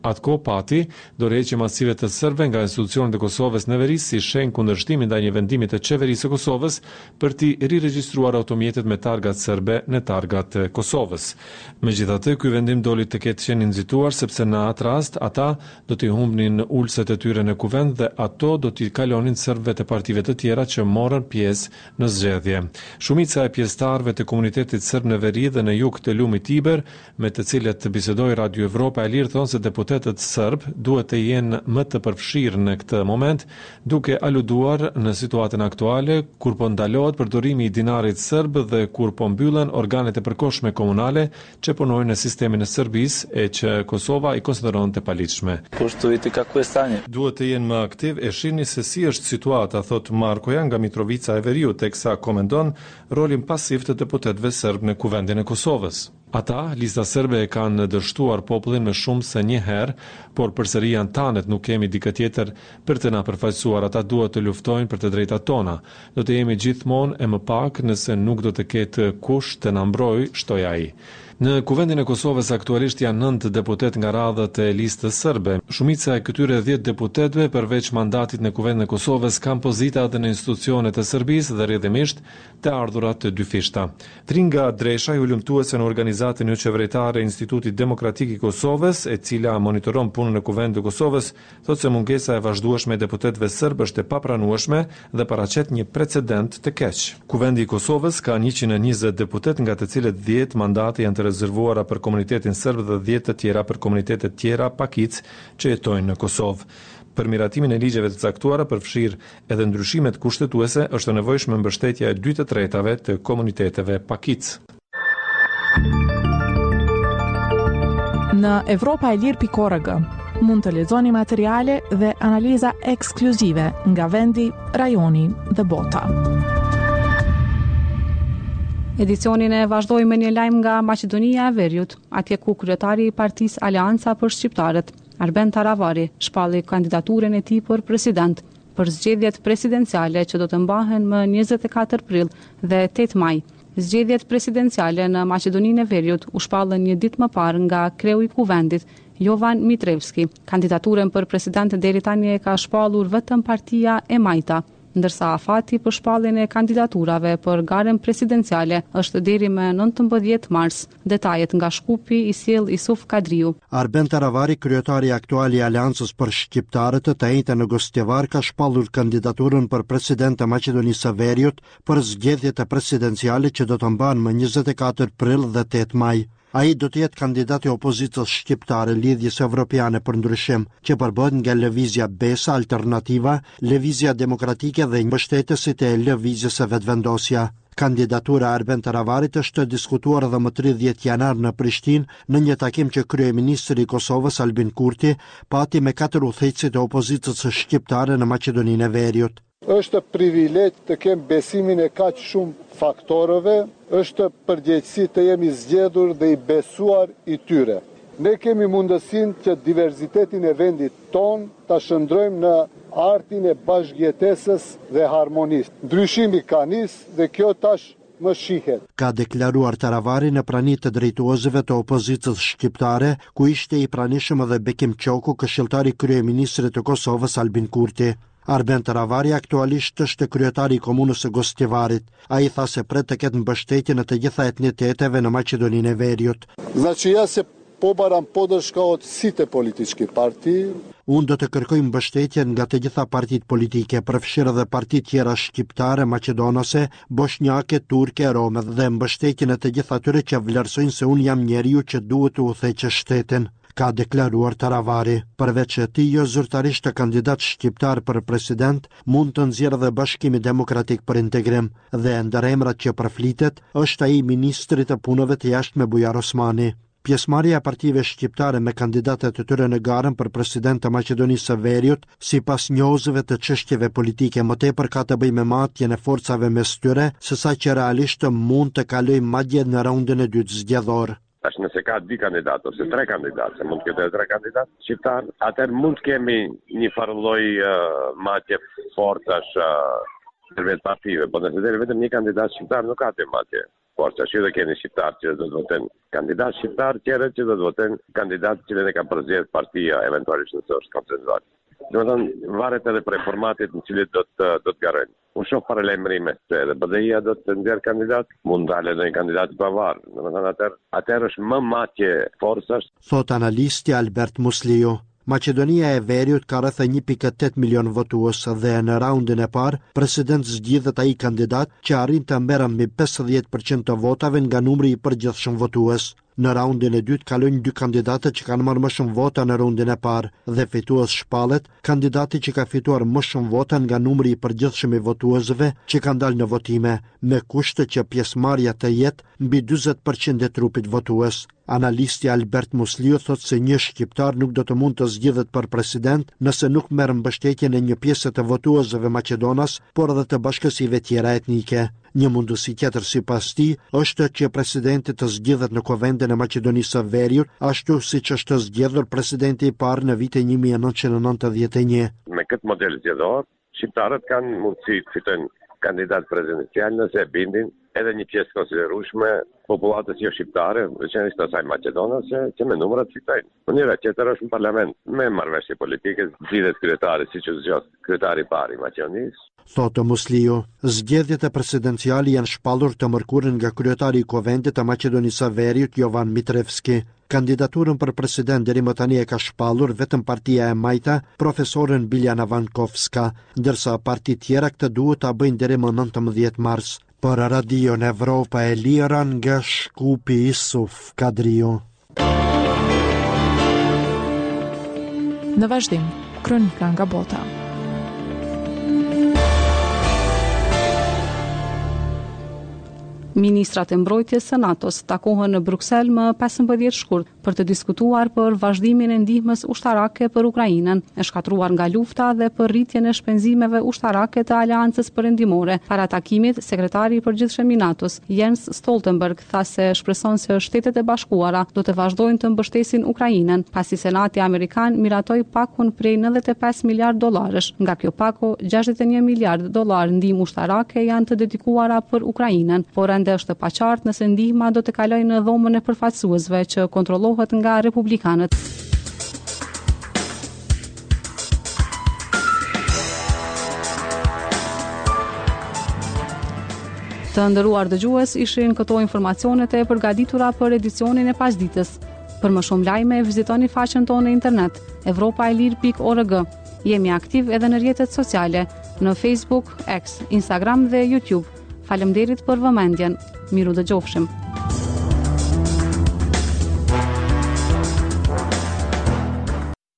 Atko pati dorëheqje masive të serbëve nga institucionet e Kosovës në veri si shenjë kundërshtim ndaj një vendimi të qeverisë së Kosovës për të riregjistruar automjetet me targat serbe në targat e Kosovës. Megjithatë, ky vendim doli të ketë qenë nxituar sepse në atë rast ata do t'i humbnin ulset e tyre në kuvend dhe ato do t'i kalonin serbëve të partive të tjera që morën pjesë në zgjedhje. Shumica e pjesëtarëve të komunitetit serb në veri dhe në jug të lumit Tiber, me të cilët bisedoi Radio Evropa e Lirë, thonë se deputetët serb duhet të jenë më të përfshirë në këtë moment, duke aluduar në situatën aktuale kur po ndalohet përdorimi i dinarit serb dhe kur po mbyllen organet e përkohshme komunale që punojnë në sistemin e Serbisë e që Kosova i konsideron të paligjshme. Duhet të jenë më aktiv e shihni se si është situata, thot Markoja nga Mitrovica e Veriut, teksa komendon rolin pasiv të deputetëve serb në kuvendin e Kosovës. Ata, lista serbe, e kanë dështuar popullin me shumë se një herë, por përsëri janë tanet, nuk kemi dikë tjetër për të na përfaqësuar, ata duhet të luftojnë për të drejtat tona. Do të jemi gjithmonë e më pak nëse nuk do të ketë kush të na mbrojë, shtoi ai. Në kuvendin e Kosovës aktualisht janë 9 deputet nga radhët e listës serbe. Shumica e këtyre 10 deputetëve përveç mandatit në kuvendin e Kosovës kanë pozita edhe në institucionet e Serbisë dhe rrjedhimisht të ardhurat të dyfishta. Tringa Dresha, i ulëmtuese në organizatën qeveritare e Institutit Demokratik i Kosovës, e cila monitoron punën e kuvendit të Kosovës, thotë se mungesa e vazhdueshme e deputetëve serb është e papranueshme dhe paraqet një precedent të keq. Kuvendi i Kosovës ka 120 deputet, nga të cilët 10 mandate janë të rezervuara për komunitetin serb dhe 10 të tjera për komunitetet tjera pakic që jetojnë në Kosovë. Për miratimin e ligjeve të caktuara përfshir edhe ndryshimet kushtetuese, është e nevojshme mbështetja e 2/3 të komuniteteve pakic. Në evropaelir.org mund të lexoni materiale dhe analiza ekskluzive nga vendi, rajoni dhe bota. Edicionin e vazhdoi me një lajm nga Maqedonia e Veriut, atje ku kryetari i Partisë Aleanca për Shqiptarët, Arben Taravari, shpalli kandidaturën e tij për president për zgjedhjet presidenciale që do të mbahen më 24 prill dhe 8 maj. Zgjedhjet presidenciale në Maqedoninë e Veriut u shpallën një ditë më parë nga kreu i kuvendit, Jovan Mitrevski. Kandidaturën për president deri tani e ka shpallur vetëm Partia e Majta, ndërsa afati për shpalljen e kandidaturave për garën presidenciale është deri më 19 mars. Detajet nga Shkupi i sjell Isuf Kadriu. Arben Taravari, kryetari aktual i Aleancës për Shqiptarët, të njëjtën në Gostivar, ka shpallur kandidaturën për president të Maqedonisë së Veriut për zgjedhjet e presidenciale që do të mbahen më 24 prill dhe 8 maj. Ai do të jetë kandidati i opozitës shqiptare Lidhjes Evropiane për Ndryshim, që përbëhet nga Lëvizja Besa, Alternativa, Lëvizja Demokratike dhe mbështetësit e Lëvizjes së Vetvendosja. Kandidatura e Arben Taravarit është diskutuar edhe më 30 janar në Prishtinë në një takim që kryeministri i Kosovës Albin Kurti pati me 4 udhëheqësit e opozitës shqiptare në Maqedoninë e Veriut. Është privilegj të kem besimin e kaq shumë faktorëve, është përgjegjësi të jemi zgjedhur dhe i besuar i tyre. Ne kemi mundësinë që diverzitetin e vendit ton ta shndrojmë në artin e bashkëjetesës dhe harmonisë. Ndryshimi ka nisë dhe kjo tash më shihet. Ka deklaruar Taravari në prani të drejtuesve të opozitës shqiptare, ku ishte i pranishëm edhe Bekim Qoku, këshilltari kryeministrit të Kosovës Albin Kurti. Arben Taravari aktualisht është kryetari i komunës së Gostivarit. Ai tha se pret të ketë mbështetje në të gjitha etniteteve në Maqedoninë e Veriut. Znači ja se pobaram podrška od site političkih partij. Unë do të kërkoj mbështetje nga të gjitha partitë politike, përfshirë edhe partitë tjera shqiptare, maqedonase, bosnjake, turke, rome dhe mbështetjen e të gjitha atyre që vlerësojnë se unë jam njeriu që duhet të udhëheqë shtetin, ka deklaruar Taravari. Përveç e tij, jo zyrtarisht të kandidat shqiptar për president mund të nxjerrë dhe Bashkimi Demokratik për Integrim dhe ndër emrat që përflitet është ai ministri të punëve të jashtme Bujar Osmani. Pjesëmarrja e partive shqiptare me kandidatët e tyre në garën për president të Maqedonisë së Veriut, sipas njohësve të çështjeve politike, më tepër ka të bëjë me matjen e forcave mes tyre, sesa që realisht mund të kalojë madje në raundin e dytë zgjedhor. Tash nëse ka 2 kandidatë ose 3 kandidatë, se mund të ketë 3 kandidatë shqiptar, atëherë mund të kemi një farë lloj matje forcash vetë partive, por nëse deri vetëm një kandidat shqiptar nuk ka të matje. forca. Și do keni shqiptar që do të votojnë kandidat shqiptar, tjerë që do të votojnë kandidat që ne ka përzgjedhur partia eventualisht nëse është konsensuar. Domethënë varet edhe prej formatit në cilin do të garojnë. Unë shoh paralajmërime se edhe BDI-ja do të nxjerrë kandidat, mund dalë edhe një kandidat i pavarur. Domethënë atëherë është më matje forcash. Thot analisti Albert Musliu. Maqedonia e Veriut ka rreth 1.8 milion votues dhe në raundin e parë president zgjidhet ai kandidat që arrin të merrë mbi 50% të votave nga numri i përgjithshëm votues. Në raundin e dytë kalojnë 2 kandidatët që kanë marrë më shumë vota në raundin e parë dhe fitues shpallet kandidati që ka fituar më shumë vota nga numri i përgjithshëm i votuesve që kanë dalë në votime, me kushte që pjesëmarrja të jetë mbi 40% e trupit votues. Analisti Albert Musliu thot se një shqiptar nuk do të mund të zgjidhet për president nëse nuk merr mbështetjen e një pjese të votuesve maqedonas, por edhe të bashkësive tjera etnike. Një mundësi tjetër sipas tij është që presidenti të zgjidhet në Kuvendin e Maqedonisë së Veriut, ashtu siç është zgjedhur presidenti i parë në vitin 1991. Me këtë model zgjedhor, shqiptarët kanë mundësi të fitojnë kandidat prezidencial nëse e bindin edhe një pjesë konsiderueshme popullatës jo shqiptare, veçanërisht asaj maqedonase, që me numrat fitojnë. Mënyra tjetër është në parlament, me marrëveshje politike, zgjidhet kryetari siç u zgjodh kryetari i parë i Maqedonisë. Thotë Musliu, zgjedhjet e presidenciale janë shpallur të mërkurën nga kryetari i Kuvendit të Maqedonisë së Veriut, Jovan Mitrevski. Kandidaturën për president deri më tani e ka shpallur vetëm partia e Majta, profesorën Biljana Vankovska, ndërsa partitë tjera këtë duhet ta bëjnë deri më 19 mars. Për Radion Evropa e Lira nga Shkupi Isuf Kadriu. Në vazhdim, kronika nga bota. Ministrat e mbrojtjes së NATO-s takohen në Bruksel më 15 shkurt për të diskutuar për vazhdimin e ndihmës ushtarake për Ukrainën, e shkatruar nga lufta dhe për rritjen e shpenzimeve ushtarake të Aleancës Perëndimore. Para takimit, sekretari i përgjithshëm i NATO-s, Jens Stoltenberg, tha se shpreson se Shtetet e Bashkuara do të vazhdojnë të mbështesin Ukrainën, pasi Senati Amerikan miratoi pakun prej 95 miliard dollarësh. Nga kjo pako, 61 miliard dollar ndihmë ushtarake janë të dedikuara për Ukrainën, por ende është paqartë nëse ndihma do të kalojë në dhomën e përfaqësuesve që kontrollohet nga republikanët. Të nderuar dëgjues, ishin këto informacionet e përgatitura për edicionin e pasditës. Për më shumë lajme, vizitoni faqen tonë në internet evropaelir.org. Jemi aktiv edhe në rrjetet sociale, në Facebook, X, Instagram dhe YouTube. Faleminderit për vëmendjen. Miru dëgjofshim.